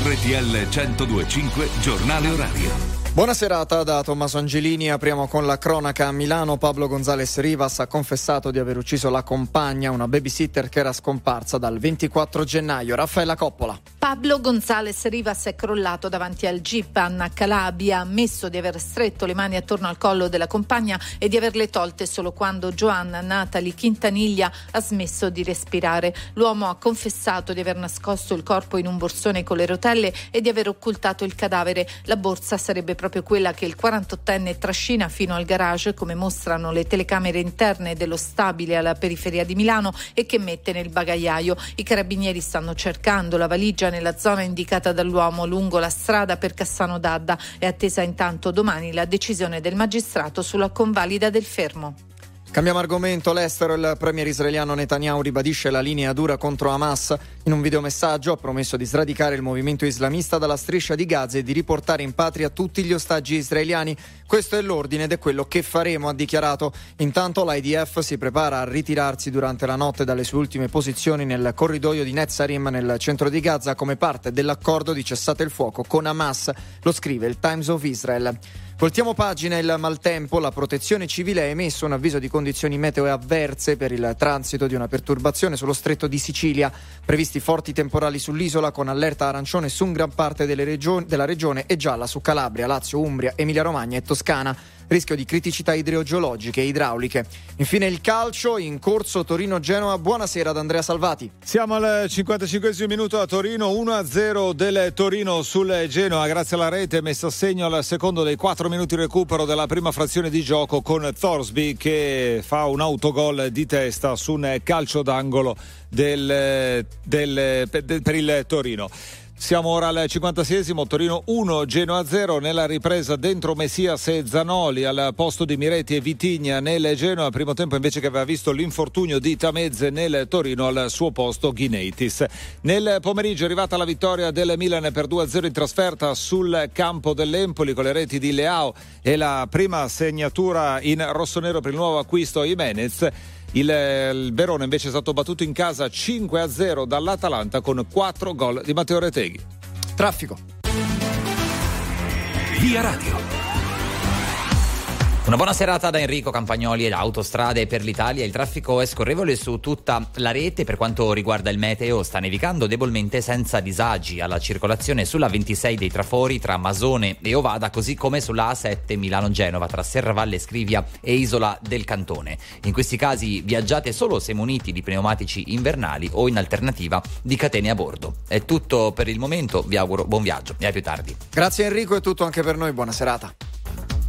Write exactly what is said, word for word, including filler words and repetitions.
R T L centodue e cinque Giornale Orario. Buona serata da Tommaso Angelini. Apriamo con la cronaca. A Milano Pablo González Rivas ha confessato di aver ucciso la compagna, una babysitter che era scomparsa dal ventiquattro gennaio. Raffaella Coppola. Pablo González Rivas è crollato davanti al jeep a Calabria, ha ammesso di aver stretto le mani attorno al collo della compagna e di averle tolte solo quando Joanna Natalie Quintanilla ha smesso di respirare. L'uomo ha confessato di aver nascosto il corpo in un borsone con le rotelle e di aver occultato il cadavere. La borsa sarebbe proprio quella che il quarantottenne trascina fino al garage, come mostrano le telecamere interne dello stabile alla periferia di Milano, e che mette nel bagagliaio. I carabinieri stanno cercando la valigia nella zona indicata dall'uomo lungo la strada per Cassano d'Adda. È attesa intanto domani la decisione del magistrato sulla convalida del fermo. Cambiamo argomento. L'estero. Il premier israeliano Netanyahu ribadisce la linea dura contro Hamas. In un videomessaggio ha promesso di sradicare il movimento islamista dalla striscia di Gaza e di riportare in patria tutti gli ostaggi israeliani. Questo è l'ordine ed è quello che faremo, ha dichiarato. Intanto l'I D F si prepara a ritirarsi durante la notte dalle sue ultime posizioni nel corridoio di Netzarim nel centro di Gaza come parte dell'accordo di cessate il fuoco con Hamas. Lo scrive il Times of Israel. Voltiamo pagina. Il maltempo. La protezione civile ha emesso un avviso di condizioni meteo avverse per il transito di una perturbazione sullo stretto di Sicilia. Previsti forti temporali sull'isola con allerta arancione su gran parte delle regioni, della regione e gialla su Calabria, Lazio, Umbria, Emilia-Romagna e Toscana. Rischio di criticità idrogeologiche e idrauliche. Infine il calcio. In corso Torino-Genoa. Buonasera ad Andrea Salvati. Siamo al cinquantacinquesimo minuto a Torino, uno a zero del Torino sul Genoa grazie alla rete messa a segno al secondo dei quattro minuti di recupero della prima frazione di gioco con Thorsby che fa un autogol di testa su un calcio d'angolo del, del, del, per il Torino. Siamo ora al cinquantaseiesimo, Torino uno, Genoa zero, nella ripresa dentro Messias e Zanoli al posto di Miretti e Vitigna nel Genoa, primo tempo invece che aveva visto l'infortunio di Tamezze nel Torino, al suo posto Ghineitis. Nel pomeriggio è arrivata la vittoria del Milan per due a zero in trasferta sul campo dell'Empoli con le reti di Leao e la prima segnatura in rossonero per il nuovo acquisto Jimenez. Il, il Verona invece è stato battuto in casa cinque a zero dall'Atalanta con quattro gol di Matteo Reteghi. Traffico. Via Radio. Una buona serata da Enrico Campagnoli ed Autostrade per l'Italia. Il traffico è scorrevole su tutta la rete. Per quanto riguarda il meteo, sta nevicando debolmente senza disagi alla circolazione sulla ventisei dei trafori tra Masone e Ovada, così come sulla A sette Milano-Genova tra Serravalle Scrivia e Isola del Cantone. In questi casi viaggiate solo se muniti di pneumatici invernali o in alternativa di catene a bordo. È tutto per il momento, vi auguro buon viaggio e a più tardi. Grazie Enrico, è tutto anche per noi, buona serata.